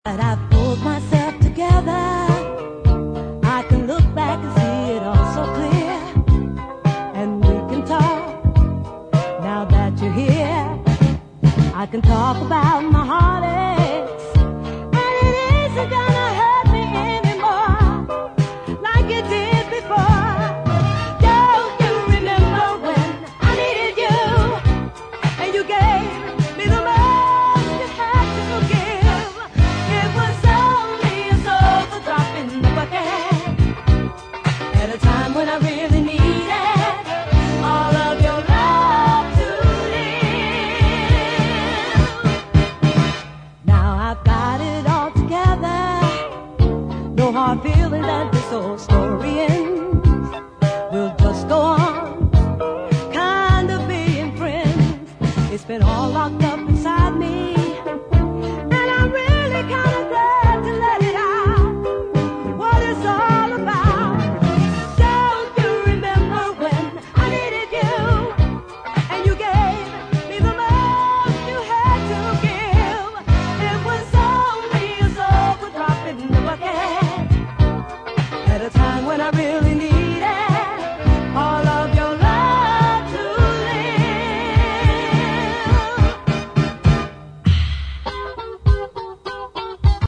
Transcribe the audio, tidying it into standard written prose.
But I pulled myself together. I can look back and see it all so clear. And we can talk now that you're here. I can talk about my heartaches, and it isn't gonna hurt me anymore like it did before. Don't you remember when I needed you and you gave me the most you had to give? It was only a sofa drop in the bucket at a time when I really needed all of your love to live. Now I've got it all together, no hard feelings and this old story.